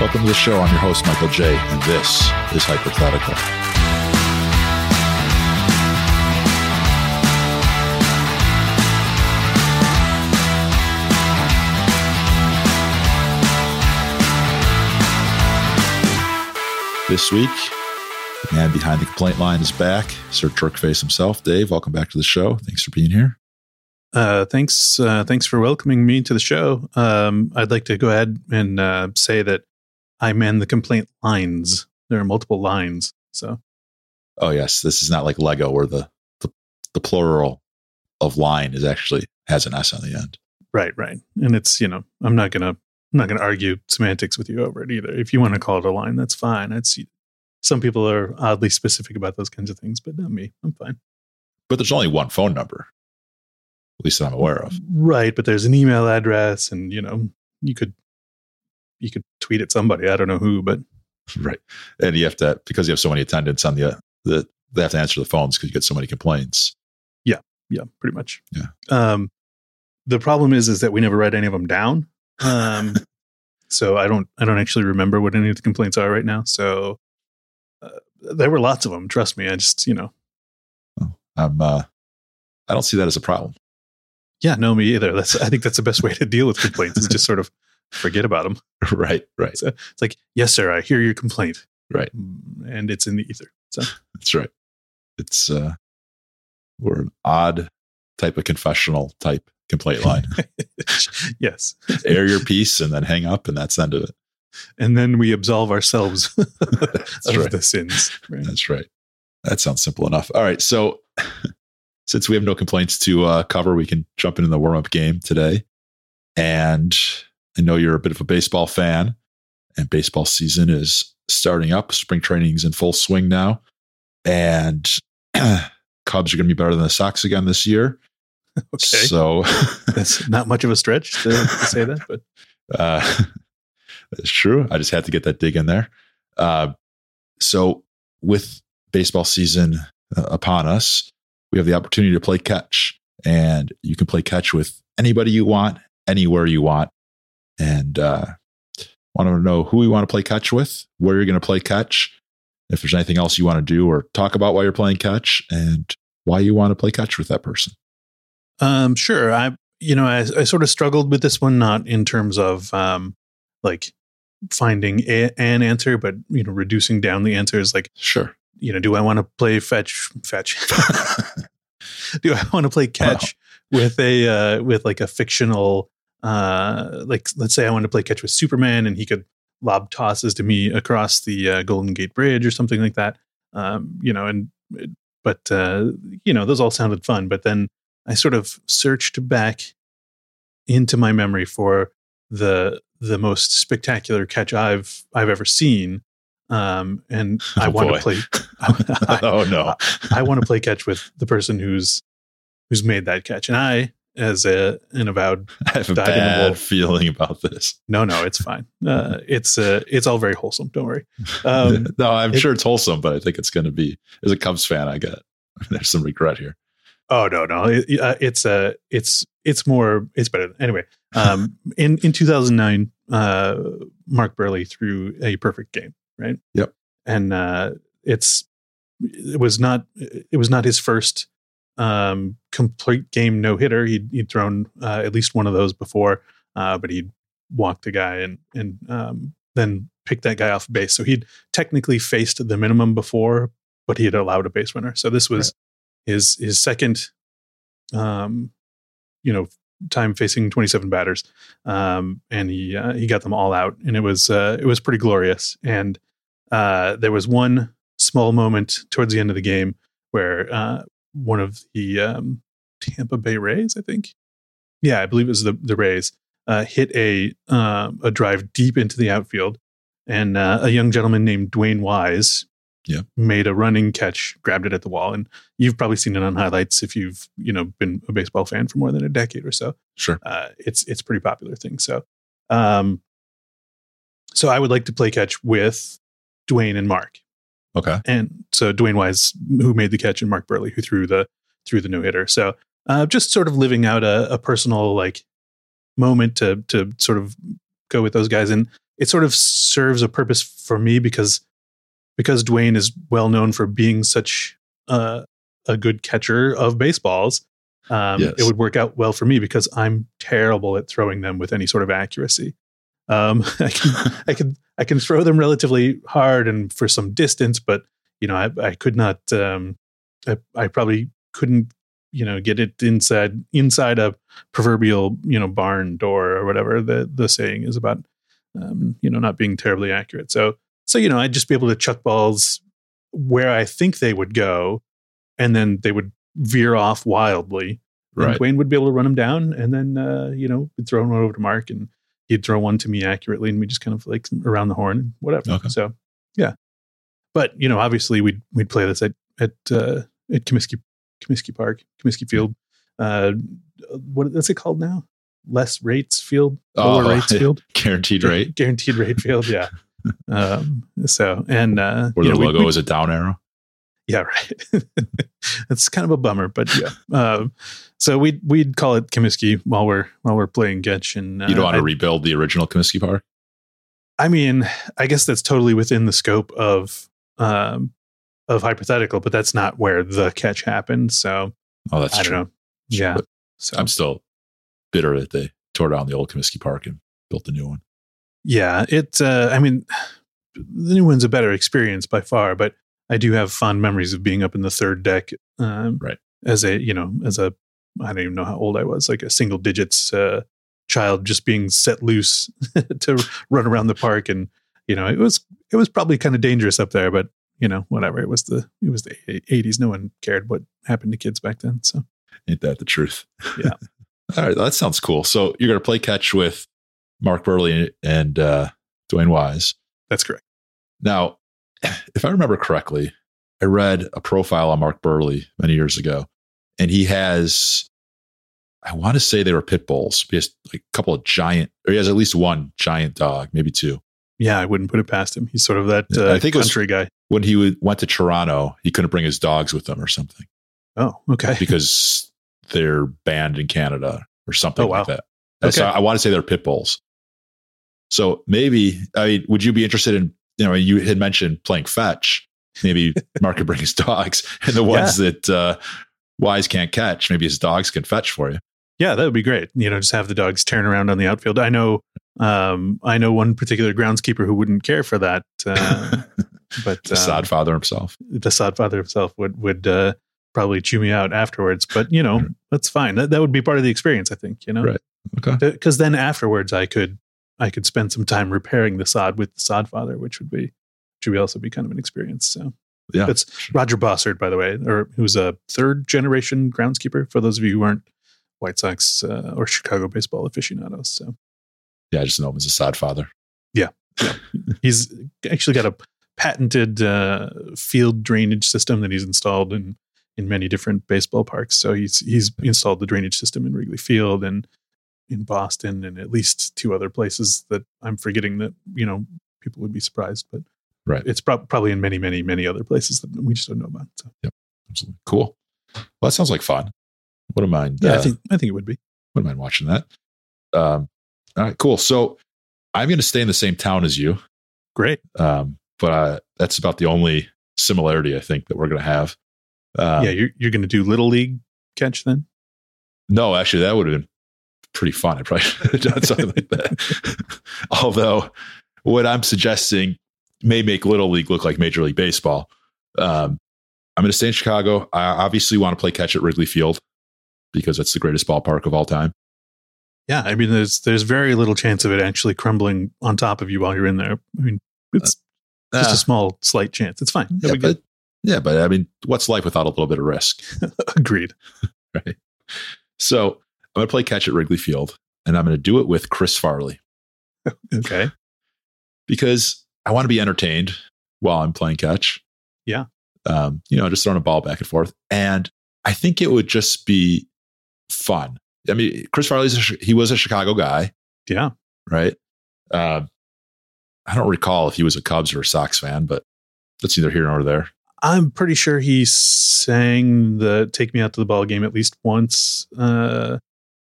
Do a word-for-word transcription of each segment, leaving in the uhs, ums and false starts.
Welcome to the show. I'm your host, Michael J., and this is Hypothetical. This week, the man behind the complaint line is back, Sir Jerkface himself. Dave, welcome back to the show. Thanks for being here. Uh, thanks. Uh, thanks for welcoming me to the show. Um, I'd like to go ahead and uh, say that I man the complaint lines. There are multiple lines. So, oh yes, this is not like Lego where the the, the plural of line is actually has an S on the end. Right, right. And it's, you know, I'm not gonna I'm not gonna argue semantics with you over it either. If you want to call it a line, that's fine. It's some people are oddly specific about those kinds of things, but not me. I'm fine. But there's only one phone number. At least that I'm aware of. Right, but there's an email address, and you know, you could you could tweet at somebody. I don't know who, but right. And you have to, because you have so many attendants on the the they have to answer the phones because you get so many complaints. Yeah, yeah, pretty much. Yeah. Um, the problem is, is that we never write any of them down. Um, so I don't I don't actually remember what any of the complaints are right now. So uh, there were lots of them. Trust me. I just you know. Oh, I'm. Uh, I don't see that as a problem. Yeah, no, me either. That's I think that's the best way to deal with complaints is just sort of forget about them. Right, right. So it's like, yes, sir, I hear your complaint. Right. And it's in the ether. So that's right. It's uh we're an odd type of confessional type complaint line. Yes. Air your piece and then hang up, and that's the end of it. And then we absolve ourselves of right. the sins. Right? That's right. That sounds simple enough. All right. So since we have no complaints to uh, cover, we can jump into the warm-up game today. And I know you're a bit of a baseball fan, and baseball season is starting up. Spring training's in full swing now. And Cubs are going to be better than the Sox again this year. Okay. So that's not much of a stretch to, to say that, but uh, that's true. I just had to get that dig in there. Uh, so with baseball season uh, upon us, we have the opportunity to play catch, and you can play catch with anybody you want, anywhere you want. And uh, want to know who we want to play catch with, where you're going to play catch, if there's anything else you want to do or talk about while you're playing catch, and why you want to play catch with that person. Um, sure. I, you know, I, I sort of struggled with this one, not in terms of um, like finding a, an answer, but you know, reducing down the answers. Like, sure. You know, do I want to play fetch fetch? Do I want to play catch wow. with a uh, with like a fictional uh, like let's say I want to play catch with Superman and he could lob tosses to me across the uh, Golden Gate Bridge or something like that. Um, you know, and but uh, you know, those all sounded fun. But then I sort of searched back into my memory for the the most spectacular catch I've I've ever seen. Um, and I oh want boy. to play. I, oh no! I, I want to play catch with the person who's who's made that catch. And I, as a an avowed, I have a bad feeling about this. No, no, it's fine. Uh, it's uh, it's all very wholesome. Don't worry. Um, no, I'm it, sure it's wholesome, but I think it's going to be. As a Cubs fan, I got there's some regret here. Oh no, no, it, uh, it's uh, it's it's more. It's better. Anyway, um, in in two thousand nine, uh, Mark Buehrle threw a perfect game. Right. Yep. And uh, it's it was not it was not his first um, complete game no hitter. He'd, he'd thrown uh, at least one of those before, uh, but he'd walked a guy and and um, then picked that guy off base. So he'd technically faced the minimum before, but he had allowed a base runner. So this was right. his his second, um, you know, time facing twenty-seven batters, um, and he uh, he got them all out, and it was uh, it was pretty glorious. And uh, there was one small moment towards the end of the game where uh, one of the um, Tampa Bay Rays, I think, yeah, I believe it was the the Rays, uh, hit a uh, a drive deep into the outfield, and uh, a young gentleman named Dwayne Wise. Yeah, made a running catch, grabbed it at the wall, and you've probably seen it on highlights if you've you know been a baseball fan for more than a decade or so. Sure, uh, it's it's a pretty popular thing. So, um, so I would like to play catch with Dwayne and Mark. Okay, and so Dwayne Wise, who made the catch, and Mark Buehrle, who threw the threw the no hitter. So, uh, just sort of living out a, a personal like moment to to sort of go with those guys. And it sort of serves a purpose for me because because Dwayne is well known for being such uh, a good catcher of baseballs. Um, Yes. It would work out well for me because I'm terrible at throwing them with any sort of accuracy. Um, I can, I can, I can throw them relatively hard and for some distance, but you know, I, I could not. Um, I, I probably couldn't, you know, get it inside inside a proverbial, you know, barn door or whatever the the saying is about, um, you know, not being terribly accurate. So, so you know, I'd just be able to chuck balls where I think they would go, and then they would veer off wildly. Right. And Dwayne would be able to run them down, and then uh, you know, we'd throw one over to Mark, and he'd throw one to me accurately, and we just kind of like around the horn, whatever. Okay. So, yeah. But you know, obviously, we'd we'd play this at at uh, at Comiskey Comiskey Park, Comiskey Field. Uh, what is it called now? Less rates field, lower Oh, rates field, Guaranteed rate. guaranteed rate field. Yeah. um, so and uh, Where you the know, we- logo we- is a down arrow. Yeah, right. It's kind of a bummer, but yeah. Um, so we'd we'd call it Comiskey while we're while we're playing Getch, and uh, You don't want to I, rebuild the original Comiskey Park? I mean, I guess that's totally within the scope of um, of hypothetical, but that's not where the catch happened. So Oh, that's I true. don't know. Yeah. But So I'm still bitter that they tore down the old Comiskey Park and built the new one. yeah, it. Uh, I mean, the new one's a better experience by far, but I do have fond memories of being up in the third deck, um, Right. as a you know as a I don't even know how old I was, like a single digits uh, child, just being set loose to run around the park, and you know it was it was probably kind of dangerous up there, but you know whatever. It was the it was the eighties. No one cared what happened to kids back then. So Ain't that the truth? Yeah. All right. That sounds cool. So you're going to play catch with Mark Burley and uh, Dwayne Wise. that's correct. Now, if I remember correctly, I read a profile on Mark Burley many years ago, and he has, I want to say they were pit bulls. He has like a couple of giant, or he has at least one giant dog, maybe two. Yeah, I wouldn't put it past him. He's sort of that Yeah, uh, I think it was- country guy. When he would, went to Toronto, he couldn't bring his dogs with him or something Oh, okay. because they're banned in Canada or something Oh, wow. like that. And So Okay. I want to say they're pit bulls. So maybe, I mean, would you be interested in, you know, you had mentioned playing fetch. Maybe Mark could bring his dogs, and the ones that uh, Wise can't catch, maybe his dogs can fetch for you. Yeah, that would be great. You know, just have the dogs tearing around on the outfield. I know, um, I know one particular groundskeeper who wouldn't care for that, uh, but The sod um, father himself. the sod father himself would would uh, probably chew me out afterwards. But you know, Mhm. that's fine. That that would be part of the experience, I think. You know, Right. Okay. because then afterwards, I could I could spend some time repairing the sod with the sod father, which would be which would also be kind of an experience. So Yeah. that's Roger Bossard, by the way, or who's a third generation groundskeeper. For those of you who aren't White Sox uh, or Chicago baseball aficionados, so Yeah, I just know him as a sod father. he's actually got a patented uh, field drainage system that he's installed in in many different baseball parks. So he's he's installed the drainage system in Wrigley Field and in Boston and at least two other places that I'm forgetting that you know people would be surprised, but Right. it's pro- probably in many many many other places that we just don't know about. So Absolutely. Cool. Well, that sounds like fun. Wouldn't mind. yeah, uh, I think I think it would be. wouldn't mind watching that. Um, all right, cool. So I'm going to stay in the same town as you, Great. um, but uh, that's about the only similarity I think that we're going to have. Um, yeah, you're you're going to do little league catch then? No, actually, that would have been pretty fun. I probably should have done something like that. Although, what I'm suggesting may make Little League look like Major League Baseball. Um, I'm going to stay in Chicago. I obviously want to play catch at Wrigley Field because that's the greatest ballpark of all time. Yeah, I mean, there's there's very little chance of it actually crumbling on top of you while you're in there. I mean, it's just Uh, a small, slight chance. It's fine. yeah, It'll be good. but, yeah, but I mean, what's life without a little bit of risk? Agreed. Right. So I'm going to play catch at Wrigley Field, and I'm going to do it with Chris Farley Okay. because I want to be entertained while I'm playing catch. Yeah. Um, you know, just throwing a ball back and forth. And I think it would just be fun. I mean, Chris Farley's a, he was a Chicago guy, Yeah. right? Uh, I don't recall if he was a Cubs or a Sox fan, but that's neither here nor there. I'm pretty sure he sang the "Take Me Out to the Ball Game" at least once. Uh,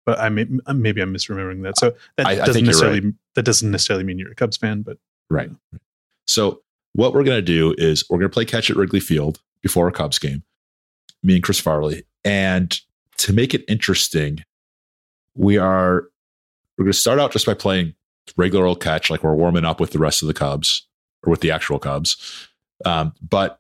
but I may, maybe I'm misremembering that. So that I, I doesn't think necessarily right. that doesn't necessarily mean you're a Cubs fan, but right. So what we're going to do is we're going to play catch at Wrigley Field before a Cubs game, me and Chris Farley. And to make it interesting, we are we're going to start out just by playing regular old catch, like we're warming up with the rest of the Cubs or with the actual Cubs. Um, but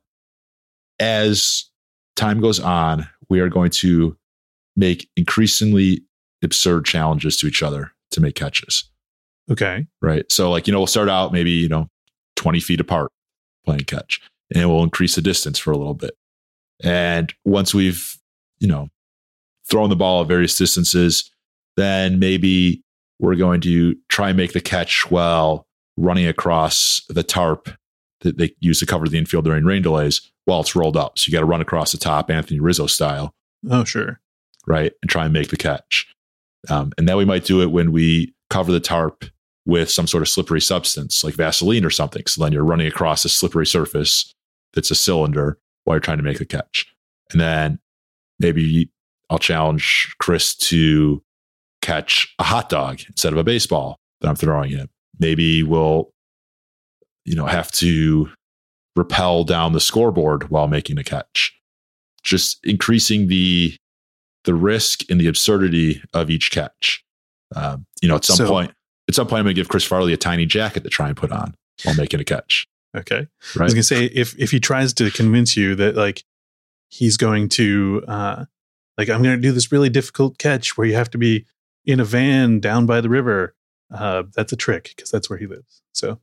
as time goes on, we are going to make increasingly absurd challenges to each other to make catches. Okay. Right. So like, you know, we'll start out maybe, you know, twenty feet apart playing catch, and we'll increase the distance for a little bit. And once we've, you know, thrown the ball at various distances, then maybe we're going to try and make the catch while running across the tarp that they use to cover the infield during rain delays while it's rolled up. So you got to run across the top, Anthony Rizzo style. Oh, sure. Right. And try and make the catch. Um, and then we might do it when we cover the tarp with some sort of slippery substance like Vaseline or something. So then you're running across a slippery surface that's a cylinder while you're trying to make a catch. And then maybe I'll challenge Chris to catch a hot dog instead of a baseball that I'm throwing him. Maybe we'll, you know, have to rappel down the scoreboard while making a catch. Just increasing the the risk and the absurdity of each catch. Um, you know, at some So- point, at some point, I'm going to give Chris Farley a tiny jacket to try and put on while making a catch. Okay. I was Right? gonna say if if he tries to convince you that like he's going to uh like I'm gonna do this really difficult catch where you have to be in a van down by the river, uh, that's a trick because that's where he lives. So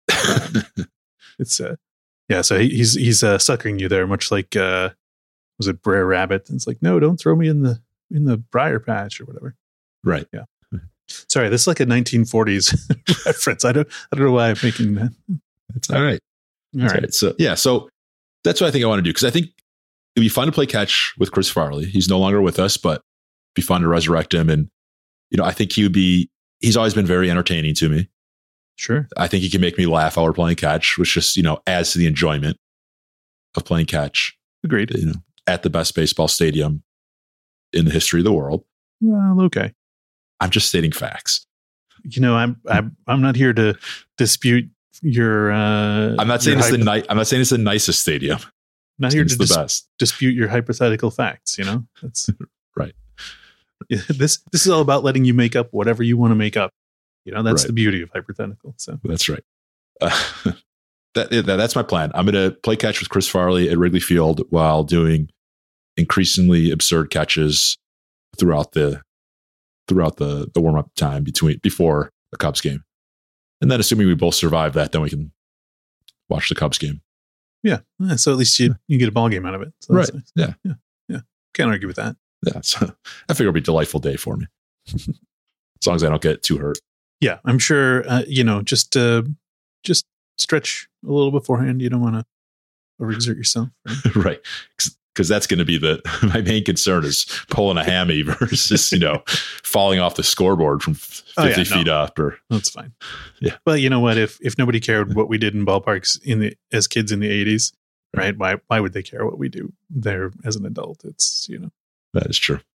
it's uh yeah, so he, he's he's uh, suckering you there, much like uh was it Brer Rabbit? It's like, no, don't throw me in the in the briar patch or whatever. Right. Sorry, this is like a nineteen forties reference. I don't I don't know why I'm making that. It's all right. All That's right. right. So yeah, so that's what I think I want to do, because I think it'd be fun to play catch with Chris Farley. He's no longer with us, but it'd be fun to resurrect him. And you know, I think he would be. He's always been very entertaining to me. Sure. I think he can make me laugh while we're playing catch, which just, you know, adds to the enjoyment of playing catch. Agreed. You know, at the best baseball stadium in the history of the world. Well, okay. I'm just stating facts. You know, I'm I'm I'm not here to dispute your. Uh, I'm not saying your it's the hypo- ni- I'm not saying it's the nicest stadium. not here It's to the dis- best. dispute your hypothetical facts. You know, that's Right. Yeah, this this is all about letting you make up whatever you want to make up. You know, that's Right. the beauty of hypothetical. So That's right. Uh, that, that that's my plan. I'm going to play catch with Chris Farley at Wrigley Field while doing increasingly absurd catches throughout the throughout the the warm up time between before a Cubs game, and then assuming we both survive that, then we can watch the Cubs game. yeah, yeah, so at least you you get a ball game out of it. So that's Right. nice. Yeah. yeah, yeah. Can't argue with that. Yeah, so I figure it'll be a delightful day for me, as long as I don't get too hurt. Yeah, I'm sure. Uh, you know, just uh, just stretch a little beforehand. You don't want to overexert yourself. Right? Right. Because that's going to be the my main concern is pulling a hammy versus, you know, falling off the scoreboard from fifty Oh, yeah, no. feet up. Or That's fine. Yeah. Well, you know what? If if nobody cared what we did in ballparks in the as kids in the eighties, right? Why why would they care what we do there as an adult? It's, you know. that is true.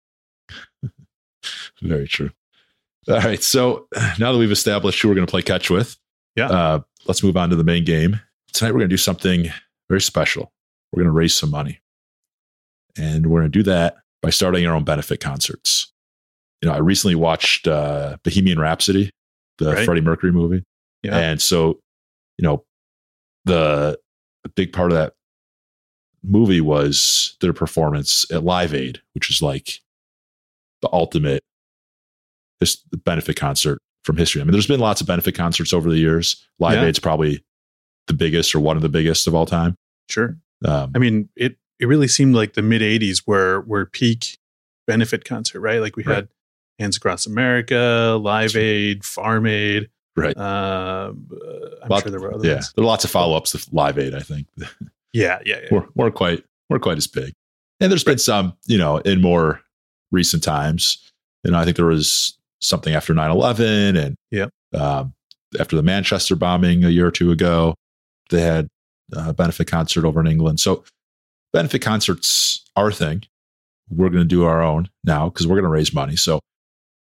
Very true. All right. So now that we've established who we're going to play catch with, Yeah. uh, let's move on to the main game. Tonight we're going to do something very special. We're going to raise some money, and we're going to do that by starting our own benefit concerts. You know, I recently watched uh, Bohemian Rhapsody, the Right. Freddie Mercury movie. Yeah. And so, you know, the a big part of that movie was their performance at Live Aid, which is like the ultimate this benefit concert from history. I mean, there's been lots of benefit concerts over the years. Live Yeah. Aid's probably the biggest or one of the biggest of all time. Sure. Um, I mean, it it really seemed like the mid eighties were were peak benefit concert, right? Like we Right. had Hands Across America, Live Aid, Farm Aid. Right. Uh, I'm lot- sure there were other yeah, ones. there are lots of follow-ups to Live Aid, I think. Yeah, yeah, yeah. we're, we're quite we're quite as big. And there's been some, you know, in more recent times. You know, I think there was something after nine eleven and Yeah. um, after the Manchester bombing a year or two ago, they had a benefit concert over in England. So benefit concerts are a thing. We're going to do our own now because we're going to raise money. So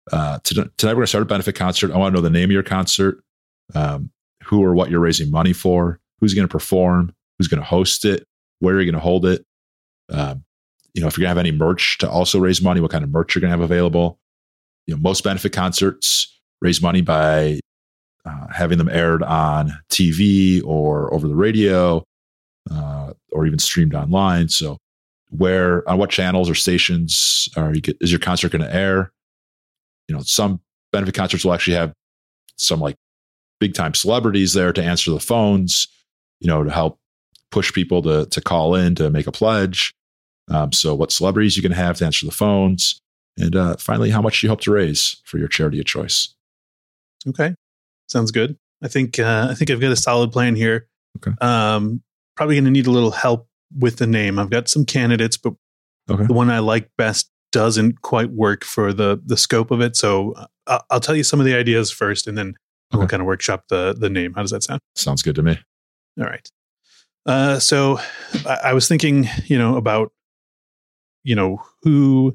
Uh, tonight, we're going to start a benefit concert. I want to know the name of your concert, um, who or what you're raising money for, who's going to perform, who's going to host it, where are you going to hold it. Um, you know, if you're going to have any merch to also raise money, what kind of merch you're going to have available. You know, most benefit concerts raise money by uh, having them aired on T V or over the radio, uh, or even streamed online. So, where on what channels or stations are you? Is your concert going to air? You know, some benefit concerts will actually have some like big time celebrities there to answer the phones, you know, to help push people to to call in to make a pledge. Um, so what celebrities you can have to answer the phones, and uh, finally, how much you hope to raise for your charity of choice. Okay, sounds good. I think uh, I think I've got a solid plan here. Okay. Um, probably going to need a little help with the name. I've got some candidates, but okay. the one I like best doesn't quite work for the the scope of it. So uh, I'll tell you some of the ideas first, and then okay. we'll kind of workshop the the name. How does that sound? Sounds good to me. All right. Uh, so I, I was thinking, you know, about, you know, who,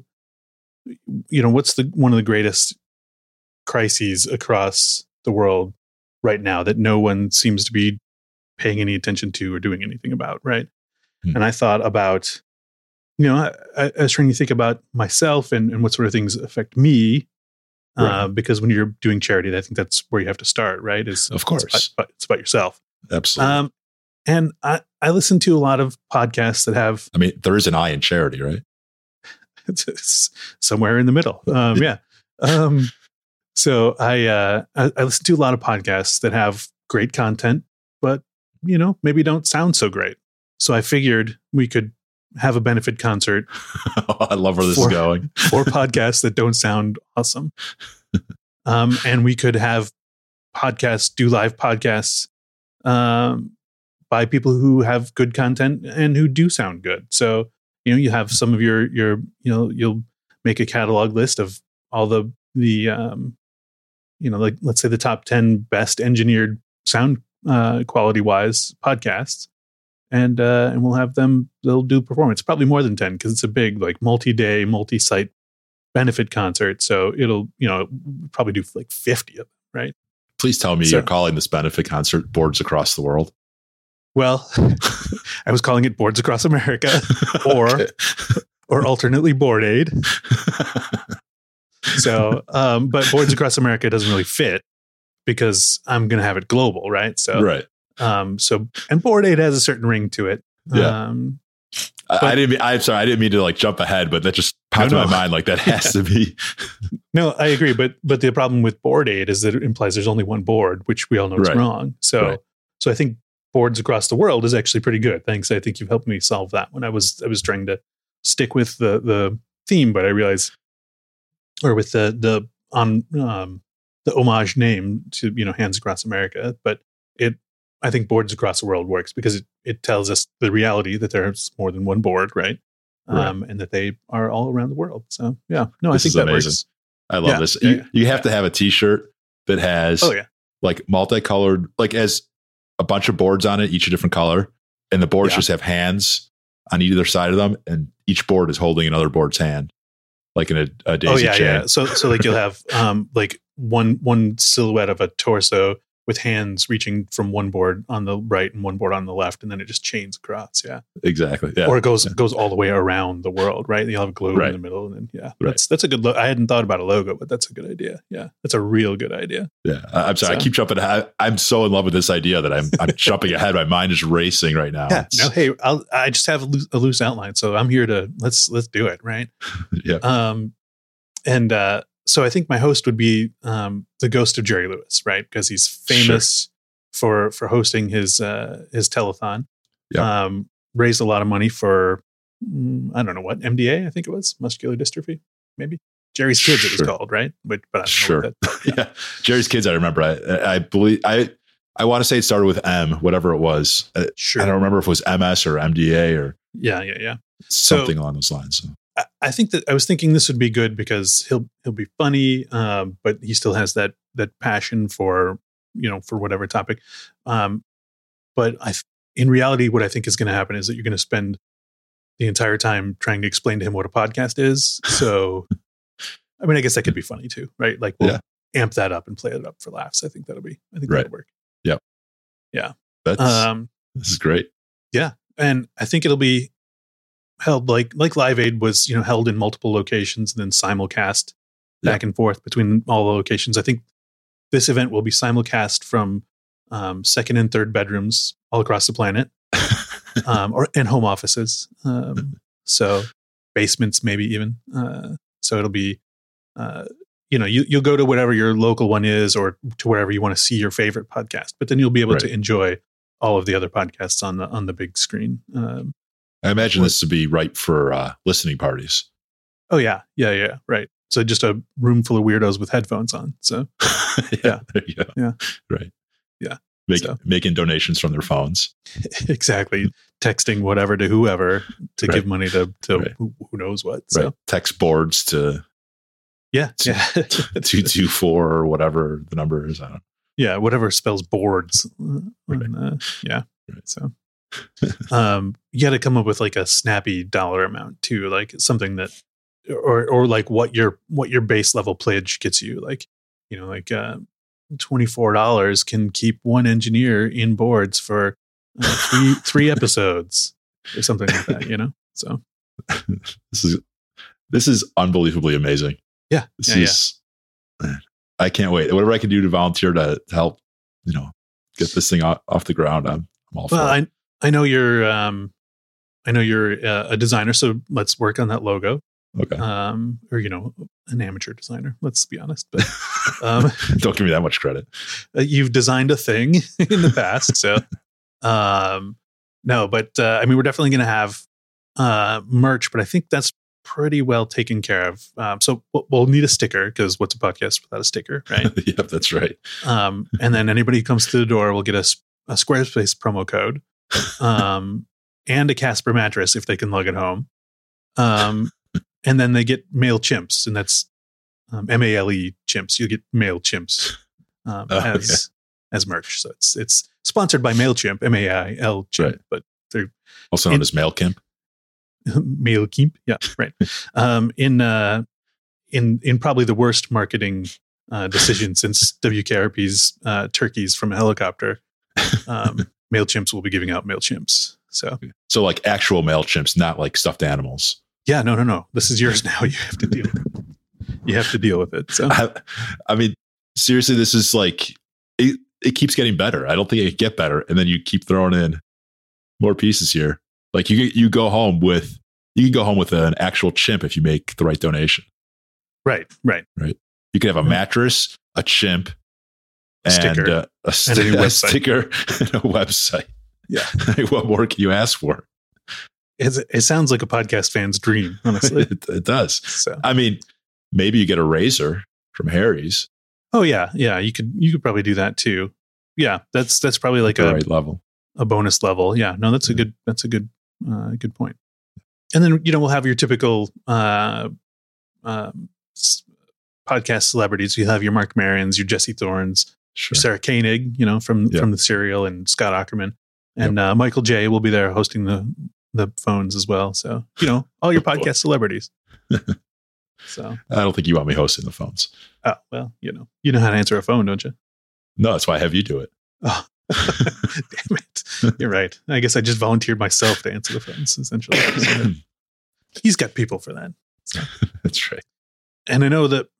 you know, what's the one of the greatest crises across the world right now that no one seems to be paying any attention to or doing anything about, right? Hmm. And I thought about, you know, I, I was trying to think about myself and, and what sort of things affect me, right. uh, because when you're doing charity, I think that's where you have to start, right? Is of course it's about, it's about yourself. Absolutely. Um, and I, I listen to a lot of podcasts that have. I mean, there is an I in charity, right? It's, it's somewhere in the middle. Um, yeah. Um, so I, uh, I I listen to a lot of podcasts that have great content, but you know, maybe don't sound so great. So I figured we could have a benefit concert. I love where this for, is going. for podcasts that don't sound awesome. Um, and we could have podcasts, do live podcasts um, by people who have good content and who do sound good. So, you know, you have some of your, your, you know, you'll make a catalog list of all the, the, um, you know, like, let's say the top ten best engineered sound uh, quality wise podcasts. And uh, and we'll have them, they'll do performance, probably more than ten, because it's a big, like, multi-day, multi-site benefit concert. So it'll, you know, probably do like fifty of them, right? Please tell me so, you're calling this benefit concert Boards Across the World. Well, I was calling it Boards Across America, or okay. or alternately Board Aid. So, um, but Boards Across America doesn't really fit because I'm going to have it global, right? So, right. Um, so, and Board Aid has a certain ring to it. Yeah. Um, I, I didn't mean, I'm sorry. I didn't mean to like jump ahead, but that just popped no, no. in my mind. Like that has to be. No, I agree. But, but the problem with Board Aid is that it implies there's only one board, which we all know is right. wrong. So, right. so I think Boards Across the World is actually pretty good. Thanks. I think you've helped me solve that one. I was, I was trying to stick with the, the theme, but I realized, or with the, the, on, um, the homage name to, you know, Hands Across America, but it, I think Boards Across the World works because it, it tells us the reality that there's more than one board, right? Um, right. And that they are all around the world. So, yeah, no, this I think that amazing. works. I love yeah, this. Yeah, you you have yeah. to have a t-shirt that has oh, yeah. like multicolored, like as a bunch of boards on it, each a different color. And the boards yeah. just have hands on either side of them. And each board is holding another board's hand, like in a, a daisy oh, yeah, chain. Yeah. So, so like you'll have um, like one one silhouette of a torso with hands reaching from one board on the right and one board on the left, and then it just chains across. Yeah, exactly. Yeah. Or it goes yeah. goes all the way around the world, right? You'll have a globe right. in the middle, and then yeah, right. that's that's a good. Lo- I hadn't thought about a logo, but that's a good idea. Yeah, that's a real good idea. Yeah, I'm sorry, so. I keep jumping ahead. I'm so in love with this idea that I'm I'm jumping ahead. My mind is racing right now. Yeah. No, hey, I'll, I just have a loose, a loose outline, so I'm here to let's let's do it, right? yeah. Um, and uh, so I think my host would be um the ghost of Jerry Lewis, right? Because he's famous. Sure. for for hosting his uh his telethon. Yeah. Um raised a lot of money for mm, I don't know what, M D A, I think it was, muscular dystrophy, maybe. Jerry's Kids sure. it was called, right? But but I don't sure. know what that, yeah. yeah. Jerry's Kids, I remember. I I believe I I want to say it started with M, whatever it was. Sure. I don't remember if it was M S or M D A or yeah, yeah, yeah. something so, along those lines. So. I, I think that I was thinking this would be good because he'll he'll be funny, um, but he still has that that passion for, you know, for whatever topic. Um, but I, in reality, what I think is going to happen is that you're going to spend the entire time trying to explain to him what a podcast is. So I mean, I guess that could be funny too, right? Like we'll Yeah. amp that up and play it up for laughs. I think that'll be, I think Right. that'll work. Yep. Yeah. That's Um, this is great. yeah. And I think it'll be held like, like Live Aid was, you know, held in multiple locations and then simulcast back and forth between all the locations. I think this event will be simulcast from um, second and third bedrooms all across the planet, um, or and home offices. Um, so basements, maybe even. Uh, so it'll be, uh, you know, you, you'll go to whatever your local one is, or to wherever you want to see your favorite podcast. But then you'll be able Right. to enjoy all of the other podcasts on the on the big screen. Um, I imagine What- this would be ripe for uh, listening parties. oh yeah, yeah, yeah, right. So just a room full of weirdos with headphones on. So yeah, there you go. Yeah. Right. Yeah. Make, So- Making donations from their phones. exactly, texting whatever to whoever to Right. give money to to Right. who, who knows what. So Right. Text boards to yeah, Two- yeah, two two four or whatever the number is. I don't know. yeah, whatever spells boards. Uh, Right. and, uh, yeah. Right. So um, you got to come up with like a snappy dollar amount too, like something that, or or like what your what your base level pledge gets you. Like you know, like uh, twenty four dollars can keep one engineer in boards for uh, three three episodes or something like that. You know, so This is this is unbelievably amazing. yeah, This yeah, yeah. is I can't wait. Whatever I can do to volunteer to, to help, you know, get this thing off, off the ground, I'm, I'm all Well, for it. I I know you're um, I know you're uh, a designer, so let's work on that logo. Okay. Um, or you know, an amateur designer. Let's be honest, but um, Don't give me that much credit. uh, you've designed a thing in the past, so um, no. But uh, I mean, we're definitely going to have uh, merch, but I think that's pretty well taken care of. Um, so we'll, we'll need a sticker because what's a podcast without a sticker, right? Yep, that's right. Um, and then anybody who comes to the door will get a, s- a Squarespace promo code, um, and a Casper mattress if they can lug it home. Um, and then they get male chimps, and that's um, M A L E chimps. You get male chimps um, Oh, as as merch. So it's it's sponsored by MailChimp, M A I L chimp, Right. but they're Also known In- as MailChimp. MailChimp. Yeah, right. um, in uh, in in probably the worst marketing uh, decision since W K R P's uh, turkeys from a helicopter. Um, MailChimps will be giving out MailChimps. So So like actual MailChimps, not like stuffed animals. yeah, no, no, no. This is yours now. You have to deal with it. You have to deal with it. So I, I mean, seriously, this is like, it, it keeps getting better. I don't think it could get better. And then you keep throwing in more pieces here. Like you, you go home with, you can go home with an actual chimp if you make the right donation. right, right. You could have a Yeah. mattress, a chimp, A sticker. and uh, a, And a sti- new a website. sticker and a website. Yeah. What more can you ask for? It's, it sounds like a podcast fan's dream, honestly. it, it does. So I mean, maybe you get a razor from Harry's oh yeah, yeah. You could you could probably do that too. Yeah, that's that's probably like at the a right level. a bonus level. Yeah, no, that's a Yeah. good that's a good uh, good point. And then you know we'll have your typical uh, um, s- podcast celebrities. You have your Mark Marions, your Jesse Thorns, Sure. your Sarah Koenig, you know from Yeah. from the Serial, and Scott Ackerman, and uh, Michael J will be there hosting the the phones as well. So you know all your Oh, boy. podcast celebrities. So I don't think you want me hosting the phones. oh well, you know you know how to answer a phone, don't you? No, that's why I have you do it. Oh, damn it! You're right. I guess I just volunteered myself to answer the phones. Essentially, So he's got people for that. So. That's right. And I know that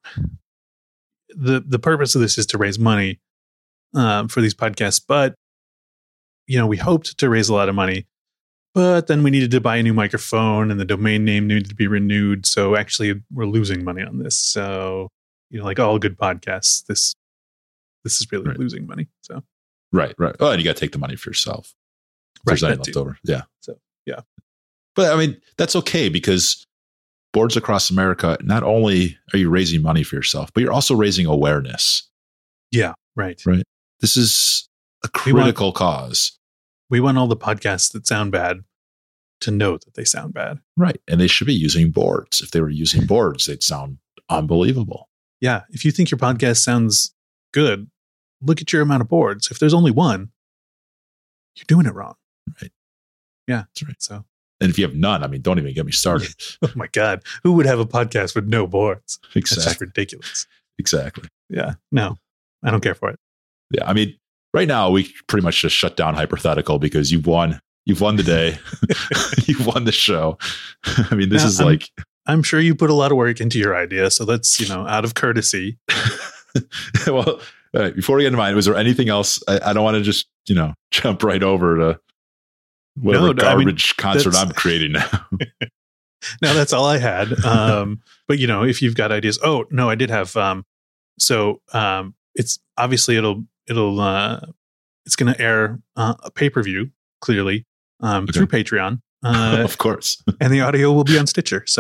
the the purpose of this is to raise money um, for these podcasts, but you know we hoped to raise a lot of money, but then we needed to buy a new microphone, and the domain name needed to be renewed. So actually, we're losing money on this. So you know, like all good podcasts, this this is really Right. losing money. So Right, right. Oh, and you got to take the money for yourself. If Right, there's any that left too. over. Yeah. So, yeah. But I mean, that's okay because boards across America, not only are you raising money for yourself, but you're also raising awareness. yeah, right. Right. This is a We want- critical cause. We want all the podcasts that sound bad to know that they sound bad. Right. And they should be using boards. If they were using boards, they'd sound unbelievable. Yeah. If you think your podcast sounds good, look at your amount of boards. If there's only one, you're doing it wrong. Right. Yeah. That's right. So And if you have none, I mean, don't even get me started. Oh my God. Who would have a podcast with no boards? Exactly. That's just ridiculous. Exactly. Yeah. No, I don't care for it. Yeah. I mean, right now we pretty much just shut down Hypothetical because you've won. You've won the day. You've won the show. I mean, this now, is I'm, like. I'm sure you put a lot of work into your idea. So let's, you know, out of courtesy. Well, all right, before we get into mine, was there anything else? I, I don't want to just, you know, jump right over to whatever no, garbage I mean, concert I'm creating now. No, that's all I had. Um, but, you know, if you've got ideas. Oh, no, I did have. Um, so um, it's obviously it'll it'll uh, it's going to air uh, a pay-per-view, clearly, um, Okay. through Patreon. Uh, Of course. and the audio will be on Stitcher. So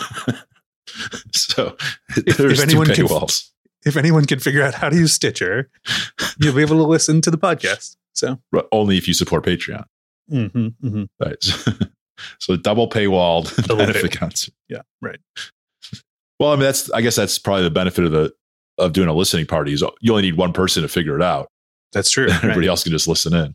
So If- there's if two anyone can- paywalls. if anyone can figure out how to use Stitcher, you'll be able to listen to the podcast. So But only if you support Patreon. mm-hmm, mm-hmm. Right. So, so double paywalled Double benefit paywall. concert. Yeah, right. Well, I mean, that's I guess that's probably the benefit of the of doing a listening party is you only need one person to figure it out. That's true. Everybody right. else can just listen in.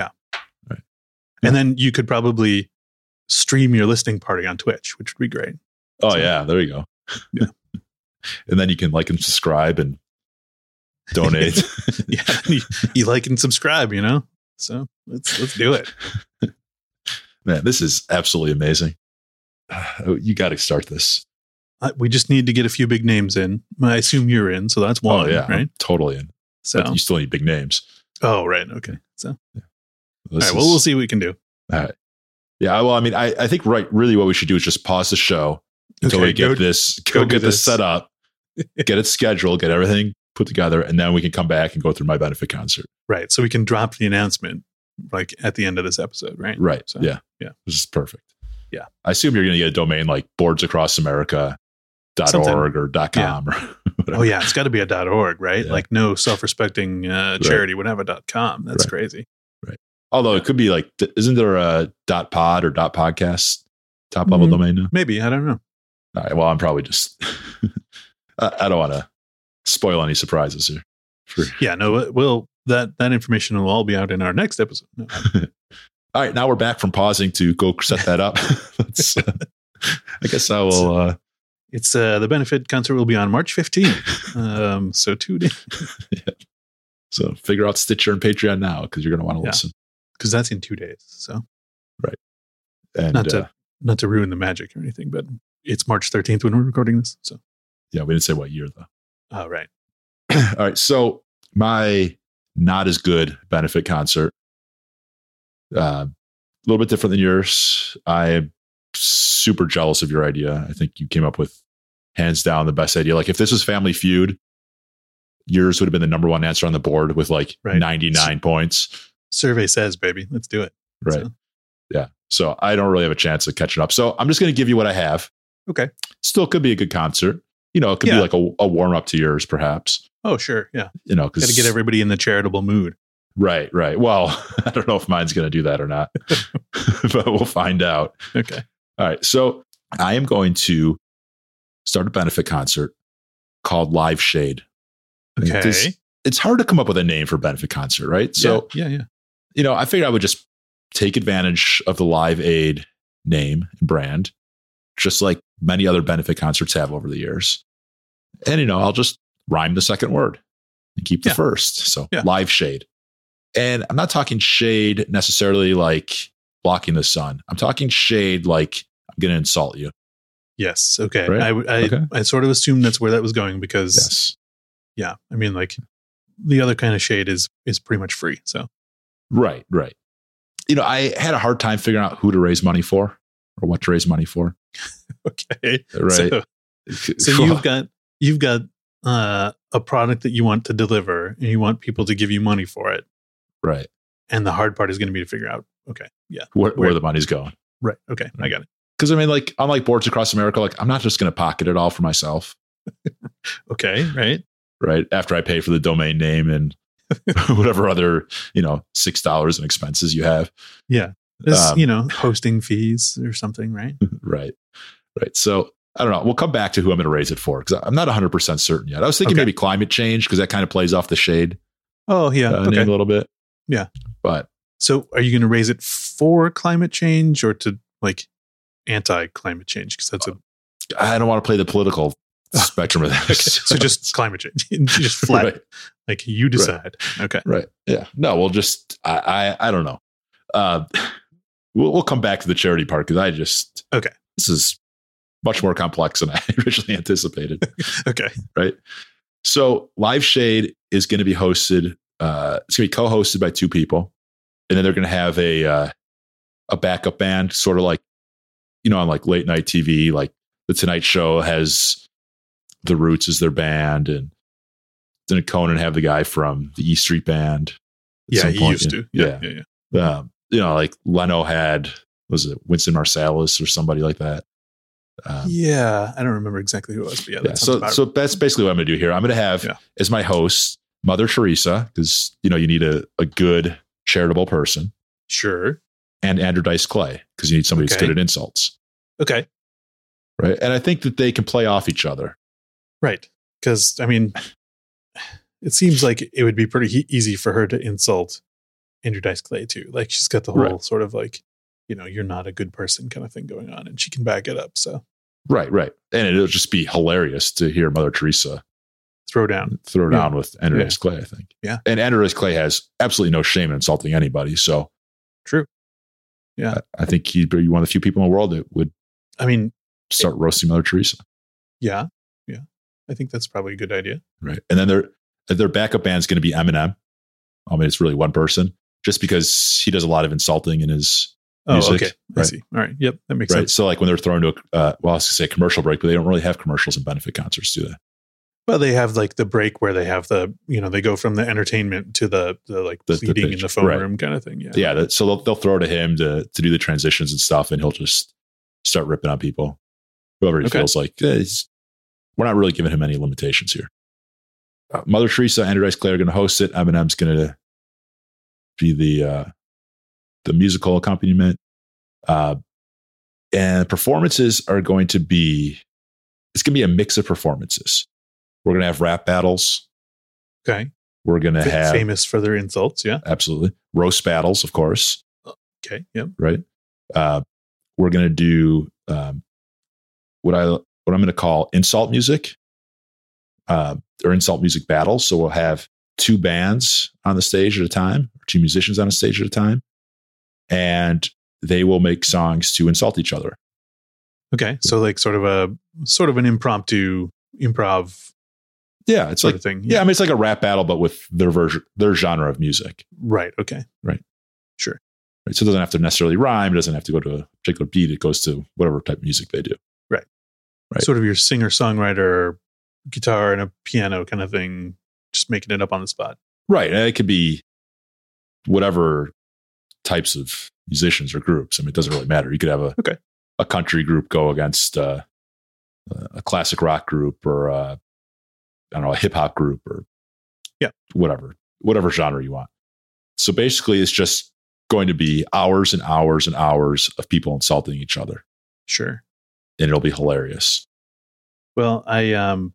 And then you could probably stream your listening party on Twitch, which would be great. Oh So- yeah, there you go. Yeah. And then you can like and subscribe and donate. Yeah, you, you like and subscribe, you know. So let's let's do it. Man, this is absolutely amazing. Uh, You got to start this. Uh, we just need to get a few big names in. I assume you're in, so that's one, oh yeah, right? I'm totally in. So, But you still need big names. oh right, okay. So, This all right. is- Well, we'll see what we can do. All right. Yeah. Well, I mean, I, I think right. Really, what we should do is just pause the show until Okay, we get go- this, go, go get do this this. set up, get it scheduled, get everything put together, and then we can come back and go through my benefit concert. Right, so we can drop the announcement like at the end of this episode, right? Right. So, yeah. yeah. This is perfect. Yeah. I assume you're going to get a domain like boards across America dot Something. org or dot com or whatever. Oh yeah, it's got to be a .org, right? Yeah. Like no self-respecting uh, charity would have a .com. That's Right. crazy. Although it could be like, th- isn't there a dot pod or dot podcast top level Mhm. domain now? Maybe, I don't know. All right. Well, I'm probably just, I, I don't want to spoil any surprises here. For, Yeah, no, we'll that that information will all be out in our next episode. No. all right. Now we're back from pausing to go set that up. Let's, uh, I guess I will. Uh, It's uh, the benefit concert will be on March fifteenth. Um, so tune in yeah. So figure out Stitcher and Patreon now because you're going to want to Yeah. listen. because that's in two days. So And not to uh, not to ruin the magic or anything, but it's March thirteenth when we're recording this. So yeah, we didn't say what year though. oh right. All right. So my not as good benefit concert, uh, a little bit different than yours. I'm super jealous of your idea. I think you came up with hands down the best idea. Like if this was Family Feud, yours would have been the number one answer on the board with like Right. ninety-nine points. Survey says, baby, let's do it. Right. So, Yeah. So I don't really have a chance of catching up. So I'm just going to give you what I have. okay. Still could be a good concert. You know, it could Yeah. be like a, a warm up to yours, perhaps. Oh sure, yeah. You know, because Got to get everybody in the charitable mood. Right, right. Well, I don't know if mine's going to do that or not, but we'll find out. Okay. All right. So I am going to start a benefit concert called Live Shade. Okay. This- it's hard to come up with a name for benefit concert, right? So, yeah, yeah, yeah. you know, I figured I would just take advantage of the Live Aid name and brand, just like many other benefit concerts have over the years. And, you know, I'll just rhyme the second word and keep the Yeah. first. So Yeah. Live Shade. And I'm not talking shade necessarily like blocking the sun. I'm talking shade like I'm going to insult you. Yes. Okay. Right? I, I, Okay. I sort of assumed that's where that was going because, Yes. yeah, I mean, like the other kind of shade is is pretty much free. So Right, right. You know, I had a hard time figuring out who to raise money for or what to raise money for. okay. Right. So, so you've got you've got uh, a product that you want to deliver, and you want people to give you money for it. right. And the hard part is going to be to figure out. Okay. Yeah. Where, Where- where the money's going. Right. Okay. I got it. Because I mean, like, unlike Boards Across America, like, I'm not just going to pocket it all for myself, Okay. Right. right? After I pay for the domain name and whatever other, you know, six dollars in expenses you have. Yeah. There's, Um, you know, hosting fees or something, right? Right. Right. So I don't know. We'll come back to who I'm going to raise it for because I'm not one hundred percent certain yet. I was thinking Okay. maybe climate change because that kind of plays off the shade Oh, yeah. uh, okay. name a little bit. Yeah. But So are you going to raise it for climate change or to like anti-climate change? Because that's a I don't want to play the political spectrum of okay. this. So just climate change, just flat, Right. like you decide. Right. Okay, right? Yeah, no, we'll just I I, I don't know. Uh, we'll we'll come back to the charity part because I just okay. This is much more complex than I originally anticipated. Okay, right. So Live Shade is going to be hosted. Uh, it's going to be co-hosted by two people, and then they're going to have a uh, a backup band, sort of like you know on like late night T V, like the Tonight Show has the Roots as their band, and then Conan have the guy from the E Street Band. Yeah, he used to. Yeah, yeah, yeah. yeah. Um, you know, like Leno had was it Winston Marsalis or somebody like that. Um, yeah, I don't remember exactly who it was, but yeah. yeah so, so that's basically what I'm going to do here. I'm going to have yeah. as my host Mother Teresa, because you know you need a, a good charitable person. Sure. And Andrew Dice Clay, because you need somebody okay. who's good at insults. Okay. Right, and I think that they can play off each other. Right, because I mean, it seems like it would be pretty he- easy for her to insult Andrew Dice Clay too. Like she's got the whole right. sort of like, you know, you're not a good person kind of thing going on, and she can back it up. So right, right, and it'll just be hilarious to hear Mother Teresa throw down, throw down yeah. with Andrew yeah. Dice Clay. I think, yeah, and Andrew Dice Clay has absolutely no shame in insulting anybody. So true, yeah, I, I think he'd be one of the few people in the world that would. I mean, start it, roasting Mother Teresa. Yeah, yeah, I think that's probably a good idea. Right, and then their their backup band's going to be Eminem. I mean, it's really one person, just because he does a lot of insulting in his. Oh, music, okay. Right? I see. All right. Yep. That makes right. sense. So like when they're thrown to a, uh, well, I was going to say commercial break, but they don't really have commercials and benefit concerts, do they? Well, they have like the break where they have the, you know, they go from the entertainment to the, the like the, pleading the in the phone right. room kind of thing. Yeah. Yeah. That, so they'll, they'll throw to him to, to do the transitions and stuff. And he'll just start ripping on people. Whoever he okay. feels like eh, we're not really giving him any limitations here. Uh, Mother Teresa, Andrew Dice Clay are going to host it. Eminem's going to be the, uh, the musical accompaniment. Uh, and performances are going to be, it's going to be a mix of performances. We're going to have rap battles. Okay. We're going to F- have famous for their insults. Yeah, absolutely. Roast battles, of course. Okay. Yep. Right. Uh, we're going to do, um, what I, what I'm going to call insult music, uh, or insult music battles. So we'll have two bands on the stage at a time, or two musicians on a stage at a time. And they will make songs to insult each other. Okay, so like sort of a sort of an impromptu improv. Yeah, it's sort like of thing. Yeah. yeah, I mean it's like a rap battle, but with their version, their genre of music. Right. Okay. Right. Sure. Right. So it doesn't have to necessarily rhyme. It doesn't have to go to a particular beat. It goes to whatever type of music they do. Right. Right. Sort of your singer songwriter, guitar and a piano kind of thing, just making it up on the spot. Right. And it could be whatever types of musicians or groups. I mean, it doesn't really matter. You could have a okay. a country group go against uh, a classic rock group, or uh, I don't know, a hip hop group, or yeah, whatever, whatever genre you want. So basically, it's just going to be hours and hours and hours of people insulting each other. Sure, and it'll be hilarious. Well, I um,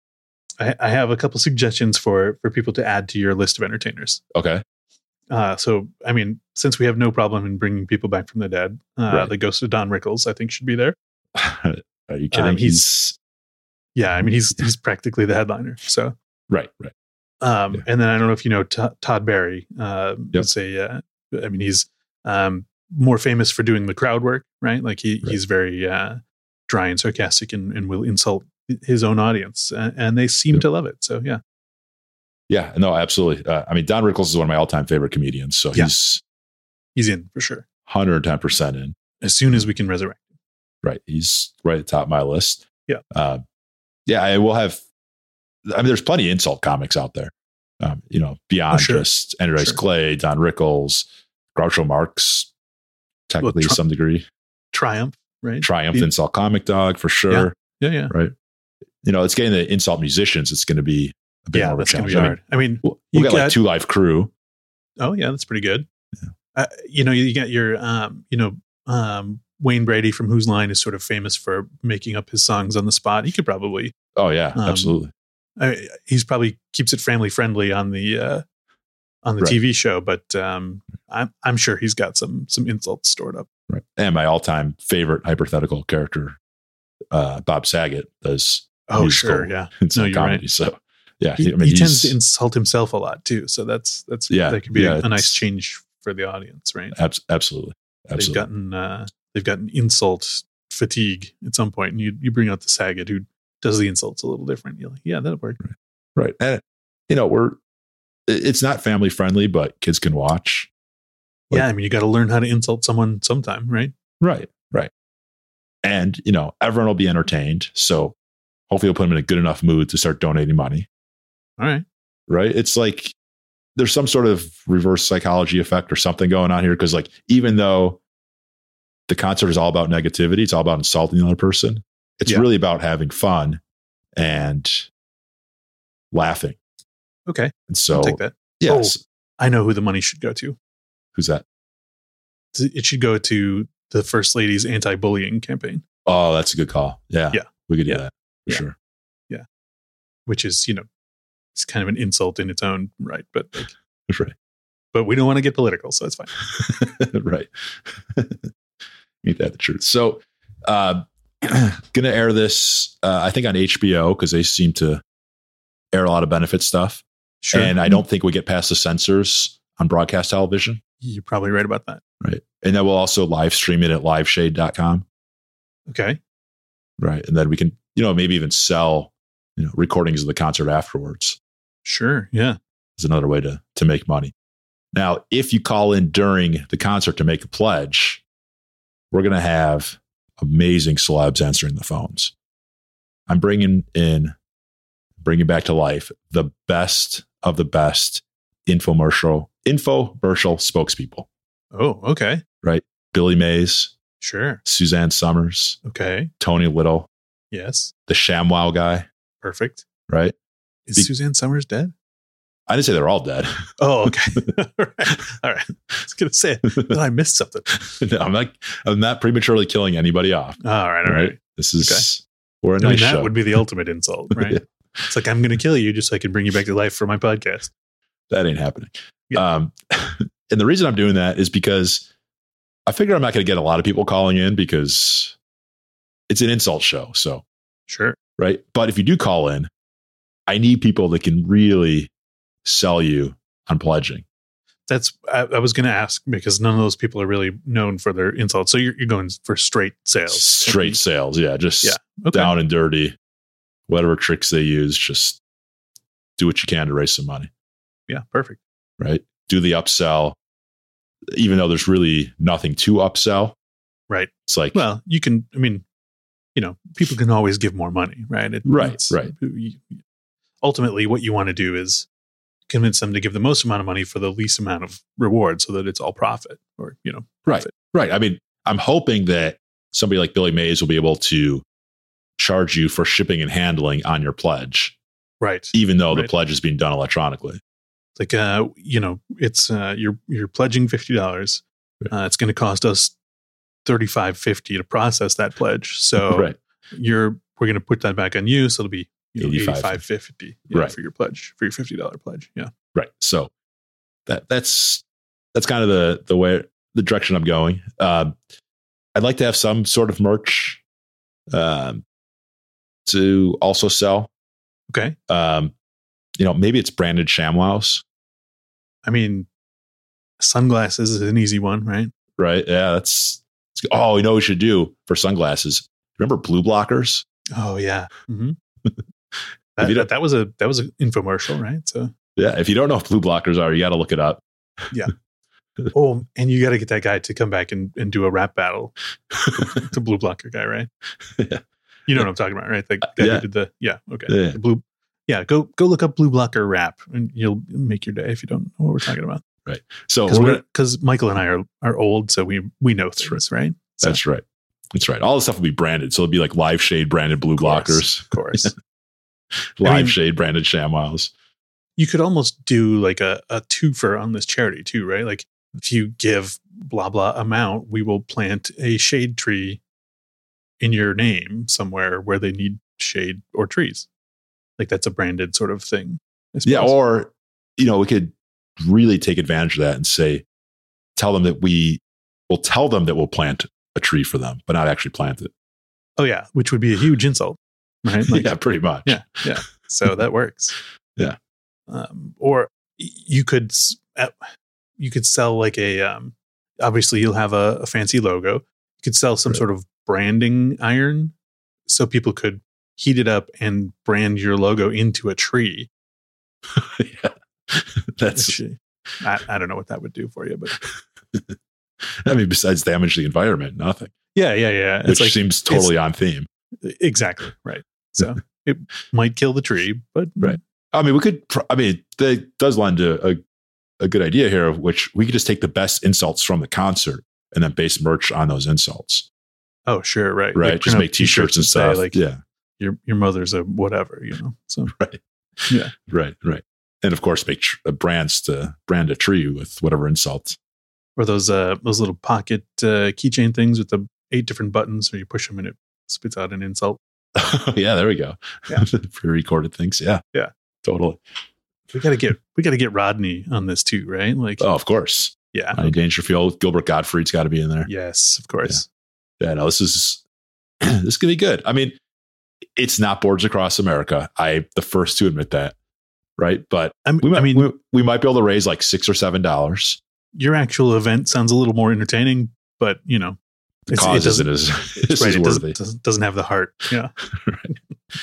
I, I have a couple suggestions for for people to add to your list of entertainers. Okay. Uh, so, I mean, since we have no problem in bringing people back from the dead, uh, right. the ghost of Don Rickles, I think, should be there. Are you kidding? Um, he's, yeah, I mean, he's he's practically the headliner. So, right, right. Um, yeah. And then I don't know if you know T- Todd Barry. Uh, yep. It's a, uh, I mean, he's um, more famous for doing the crowd work, right? Like he right. he's very uh, dry and sarcastic, and, and will insult his own audience, and, and they seem yep. to love it. So, yeah. Yeah, no, absolutely. Uh, I mean, Don Rickles is one of my all-time favorite comedians, so yeah. he's he's in for sure, one hundred ten percent in. As soon as we can resurrect him, right? He's right at the top of my list. Yeah, uh, yeah. I will have. I mean, there's plenty of insult comics out there. Um, you know, beyond oh, sure. just Andrew Dice sure. Clay, Don Rickles, Groucho Marx, technically well, tri- to some degree. Triumph, right? Triumph, the insult comic dog for sure. Yeah, yeah, yeah. Right. You know, it's getting the insult musicians. It's going to be. A bit yeah, more that's going to be hard. I mean, we'll, we'll get got, like Two Live Crew. Oh yeah, that's pretty good. Yeah. Uh, you know, you get your, um, you know, um, Wayne Brady from Whose Line is sort of famous for making up his songs on the spot. He could probably. Oh yeah, um, absolutely. I, he's probably keeps it family friendly on the uh, on the Right. T V show, but um, I'm I'm sure he's got some some insults stored up. Right. And my all-time favorite hypothetical character, uh, Bob Saget, does Oh, musical sure, yeah. insult No, you're comedy. right. So yeah, He, I mean, he tends he's to insult himself a lot too, so that's that's Yeah, that could be yeah, a, a nice it's- change for the audience, right? abs- absolutely, They've absolutely. gotten uh, they've gotten insult fatigue at some point, and you you bring out the Saget who does the insults a little different. You're like, yeah, that'll work. Right. And, you know, we're, it- it's not family friendly, but kids can watch. Like- yeah, I mean, you got to learn how to insult someone sometime, right? Right. Right. And, you know, everyone will be entertained. So hopefully you'll put them in a good enough mood to start donating money. All right. Right. It's like there's some sort of reverse psychology effect or something going on here. Cause like, even though the concert is all about negativity, it's all about insulting the other person. It's Yeah. really about having fun and laughing. Okay, And so, I'll take that. yes. I know who the money should go to. Who's that? It should go to the First Lady's anti-bullying campaign, Oh, that's a good call. Yeah. Yeah. We could do Yeah. that for Yeah. sure. which is, you know, it's kind of an insult in its own right, but like, That's right. but we don't want to get political, so it's fine. Right. Ain't that the truth? So, uh, gonna air this, uh, I think on H B O because they seem to air a lot of benefit stuff. Sure. And I don't think we get past the censors on broadcast television. You're probably right about that. Right. And then we'll also live stream it at liveshade dot com. Okay. Right. And then we can, you know, maybe even sell, you know, recordings of the concert afterwards. Sure. Yeah. Is another way to to make money. Now, if you call in during the concert to make a pledge, we're going to have amazing celebs answering the phones. I'm bringing in, bringing back to life the best of the best infomercial, infomercial spokespeople. Oh, okay. Billy Mays, Sure. Suzanne Summers, Okay. Tony Little, Yes. the ShamWow guy, Perfect. right? Is Be- Suzanne Summers dead? I didn't say they're all dead. Oh, okay. All right. All right. I was going to say, did I miss something? No, I'm not, I'm not prematurely killing anybody off. All right. All right. This is, we're a I mean, nice that show. would be the ultimate insult, right? Yeah. It's like, I'm going to kill you just so I can bring you back to life for my podcast. That ain't happening. Yeah. Um, and the reason I'm doing that is because I figure I'm not going to get a lot of people calling in because it's an insult show. So, Sure. right. But if you do call in, I need people that can really sell you on pledging. That's, I, I was going to ask because none of those people are really known for their insults. So you're, you're going for straight sales. Straight sales. Yeah. Just Yeah. Okay. down and dirty, whatever tricks they use, just do what you can to raise some money. Yeah. Perfect. Right. Do the upsell, even though there's really nothing to upsell. Right. It's like, Well, you can, I mean, you know, people can always give more money, right? It, Right, it's- right. you- Ultimately, what you want to do is convince them to give the most amount of money for the least amount of reward so that it's all profit or, you know, right. profit. Right. I mean, I'm hoping that somebody like Billy Mays will be able to charge you for shipping and handling on your pledge, Right. even though the Right. pledge is being done electronically. Like, uh, you know, it's, uh, you're, you're pledging fifty dollars. Uh, it's going to cost us thirty-five fifty to process that pledge. So Right. you're, we're going to put that back on you. So it'll be, you know, eighty-five eighty-five fifty you know, Right. for your pledge, for your fifty dollars pledge. Yeah. Right. So that that's that's kind of the the way the direction I'm going. Um, I'd like to have some sort of merch um, to also sell. Okay. Um, you know, maybe it's branded ShamWows, I mean, sunglasses is an easy one, right? right? Yeah, that's, that's oh, you know what we should do for sunglasses. Remember blue blockers? Oh yeah. Mm-hmm. If that, you that, don't- that was a that was an infomercial, right? So Yeah, if you don't know what blue blockers are, you got to look it up. oh, and you got to get that guy to come back and, and do a rap battle. The blue blocker guy, right? Yeah. You know what I'm talking about, right? The guy Yeah. who did the yeah. Okay. Yeah. The blue. Yeah. Go go look up blue blocker rap, and you'll make your day if you don't know what we're talking about. So Because we're we're gonna, because Michael and I are are old, so we we know things, right? So, that's right. That's right. All the stuff will be branded. So it'll be like Live Shade branded blue of course, blockers, of course. Live I mean- Shade branded ShamWows. You could almost do like a, a twofer on this charity too, right? Like if you give blah blah amount, we will plant a shade tree in your name somewhere where they need shade or trees. Like that's a branded sort of thing. I Yeah, suppose. or you know, we could really take advantage of that and say, tell them that we will tell them that we'll plant a tree for them, but not actually plant it. Oh yeah, which would be a huge insult, right? Like, yeah, pretty much. Yeah, yeah. So that works. Yeah. Um, or you could you could sell like a um, obviously you'll have a, a fancy logo. You could sell some right. sort of branding iron, so people could heat it up and brand your logo into a tree. yeah, that's. Which, I, I don't know what that would do for you, but I mean, besides damage the environment, nothing. Yeah, yeah, yeah. It's Which like, seems totally on theme. Exactly right. So it might kill the tree, but right. I mean, we could. I mean, that does lend to a a good idea here, of which we could just take the best insults from the concert and then base merch on those insults. Oh, sure, right, right. Like, just make T-shirts and stuff. Say, like, yeah, your your mother's a whatever, you know. So right, yeah, right, right, and of course, make tr- brands to brand a tree with whatever insults. Or those uh those little pocket uh, keychain things with the eight different buttons, so you push them and it spits out an insult. yeah, there we go. Yeah. Pre-recorded things. Yeah, yeah, totally. We gotta get we gotta get Rodney on this too, right? Like, oh, of course. Yeah, Rodney Dangerfield, Gilbert Gottfried's got to be in there. Yes, of course. Yeah, yeah no, this is this could be good. I mean, it's not Boards Across America. I'm the first to admit that, right? But I'm, we might, I mean, we, we might be able to raise like six or seven dollars. Your actual event sounds a little more entertaining, but you know, the cause isn't as right, it worthy. Doesn't, doesn't have the heart. Yeah. right.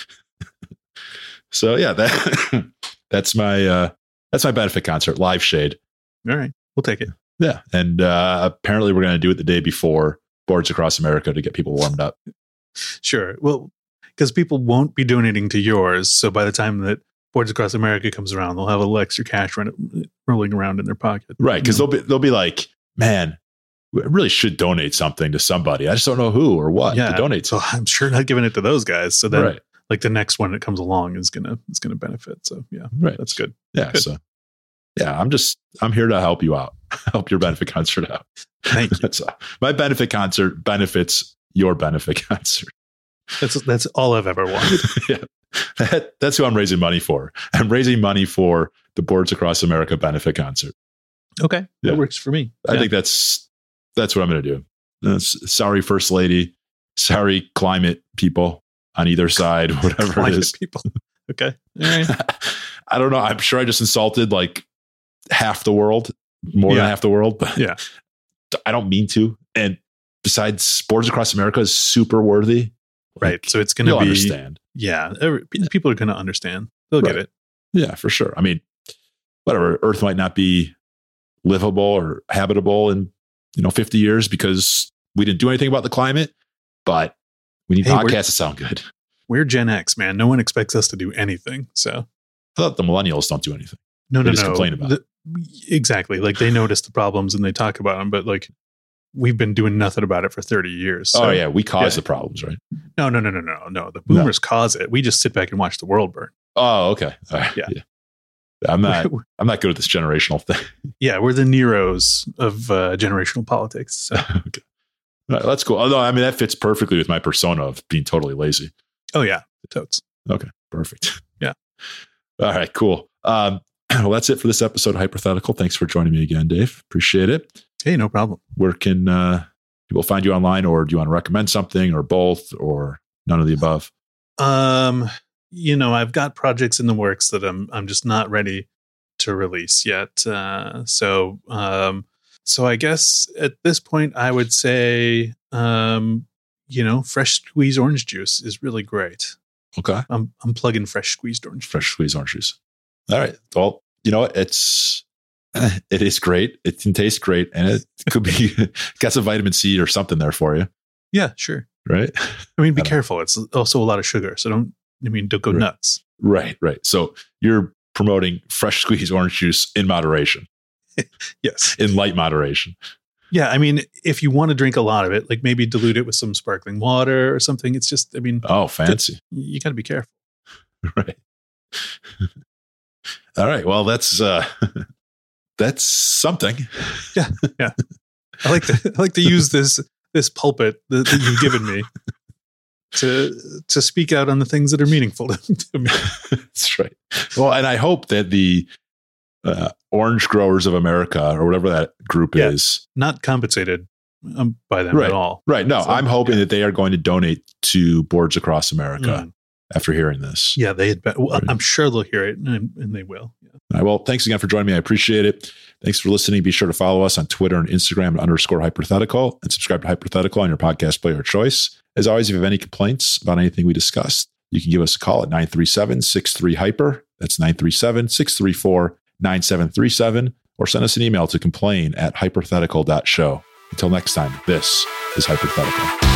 So yeah, that that's my uh, that's my benefit concert, Live Shade. All right, we'll take it. Yeah, and uh, apparently we're going to do it the day before Boards Across America to get people warmed up. Sure. Well, because people won't be donating to yours, so by the time that Boards Across America comes around, they'll have a little extra cash run, rolling around in their pocket. Right, because they'll be they'll be like, man, we really should donate something to somebody. I just don't know who or what yeah, to donate to. So I'm sure not giving it to those guys. So then, right. like the next one that comes along is gonna is gonna benefit. So yeah, right, that's good. Yeah, good. so yeah, I'm just I'm here to help you out, help your benefit concert out. Thank you. That's, uh, my benefit concert benefits your benefit concert. That's that's all I've ever wanted. yeah, that, that's who I'm raising money for. I'm raising money for the Boards Across America benefit concert. Okay, yeah. That works for me. I yeah. think that's that's what I'm going to do. That's, sorry, First Lady. Sorry, climate people on either side, whatever climate it is. People. Okay. All right. I don't know. I'm sure I just insulted like half the world, more yeah. than half the world. But yeah. I don't mean to. And besides, Boards Across America is super worthy. Right. Like, so it's going to be. Understand. Yeah. Every, people are going to understand. They'll right. get it. Yeah, for sure. I mean, whatever. Earth might not be livable or habitable in, you know, fifty years because we didn't do anything about the climate, but we need hey, podcasts to sound good. We're Gen X, man. No one expects us to do anything. So I thought the millennials don't do anything. No, they no, just no. complain about the, it. Exactly. Like they notice the problems and they talk about them, but like we've been doing nothing about it for thirty years. So, oh yeah. We cause yeah. the problems, right? No, no, no, no, no, no. The boomers no. cause it. We just sit back and watch the world burn. Oh, okay. All right. Yeah. yeah. I'm not, I'm not good at this generational thing. Yeah. We're the Neros of uh, generational politics. So. okay. All right, that's cool. Although, I mean, that fits perfectly with my persona of being totally lazy. Oh yeah. Totes. Okay. Perfect. Yeah. All right, cool. Um, well, that's it for this episode of Hypothetical. Thanks for joining me again, Dave. Appreciate it. Hey, no problem. Where can uh, people find you online, or do you want to recommend something, or both, or none of the above? Um, you know, I've got projects in the works that I'm I'm just not ready to release yet. Uh, so, um, so I guess at this point, I would say, um, you know, fresh squeezed orange juice is really great. Okay, I'm I'm plugging fresh squeezed orange, fresh squeezed orange juice. All right. Well, you know what? It's it is great. It can taste great, and it could be got some vitamin C or something there for you. Yeah, sure. Right. I mean, be I careful. Know. It's also a lot of sugar, so don't. I mean, don't go right. nuts. Right. Right. So you're promoting fresh squeezed orange juice in moderation. Yes, in light moderation. Yeah, I mean, if you want to drink a lot of it, like maybe dilute it with some sparkling water or something. It's just, I mean, oh, fancy. You got to be careful. Right. All right. Well, that's uh, that's something. Yeah, yeah. I like to I like to use this this pulpit that, that you've given me to to speak out on the things that are meaningful to, to me. That's right. Well, and I hope that the uh, Orange Growers of America or whatever that group Yeah. is. Not compensated um, by them Right. at all. Right. No, So, I'm hoping yeah. that they are going to donate to Boards Across America Mm. after hearing this. Yeah, they had. Been, well, Right. I'm sure they'll hear it, and, and they will. Yeah. All right, well, thanks again for joining me. I appreciate it. Thanks for listening. Be sure to follow us on Twitter and Instagram at underscore hypothetical and subscribe to Hypothetical on your podcast player of choice. As always, if you have any complaints about anything we discussed, you can give us a call at nine three seven, six three, hyper. That's nine three seven, six three four, nine seven three seven, or send us an email to complain at hypothetical dot show. Until next time, this is Hypothetical.